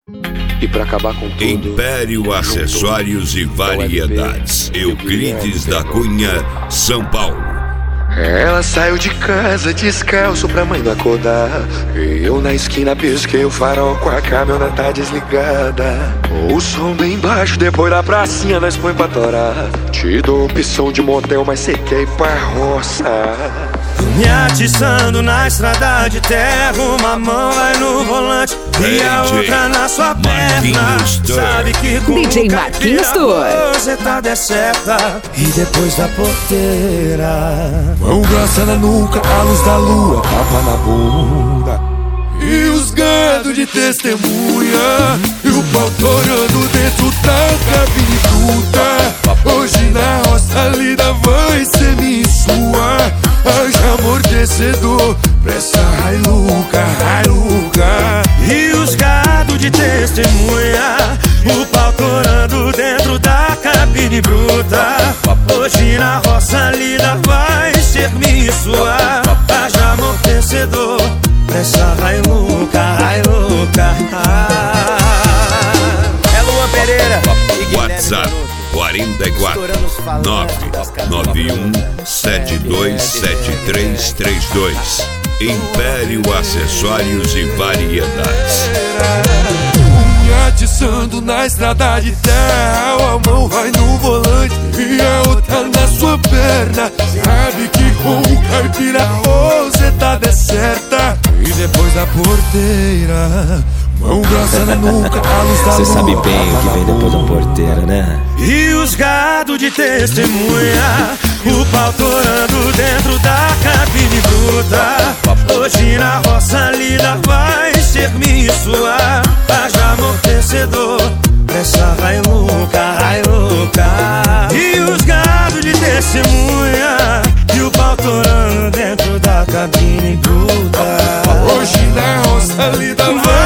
E pra acabar com tudo, Império Acessórios e Variedades, Euclides da Cunha, São Paulo. Ela saiu de casa descalço pra mãe não acordar. Eu na esquina pisquei o farol com a caminhoneta desligada. O som bem baixo, depois da pracinha nós põe pra torar. Te dou opção de motel, mas cê quer ir pra roça. Me atiçando na estrada de terra, uma mão vai no volante e a outra na sua perna. Sabe que com DJ Marquinhos Tour você tá deserta. E depois da porteira, mão grossa na nuca, a luz da lua, tapa na bunda. E os gado de testemunha, e o pau torando dentro da cabine bruta. Hoje na roça lida vai ser minha e sua. Haja amortecedor pra essa Hilux. E os gado de testemunha, o pau torando dentro da cabine bruta. Hoje na roça lida vai ser minha e sua. Haja amortecedor pra essa Hilux. É Luan Pereira e WhatsApp 44 991 727332. Império Acessórios e Variedades. Me atiçando na estrada de terra, a mão vai no volante e a outra na sua perna. Sabe que com o caipira você tá deserta. E depois da porteira, mão grossa na nuca, a luz da lua. Cê sabe bem o que vem depois da porteira, né? E os gado de testemunha, o pau torando dentro da cabine bruta. Hoje na roça lida vai ser minha e sua. Haja amortecedor pra essa Hilux. E os gado de testemunha, e o pau torando dentro da cabine bruta. Hoje na roça lida vai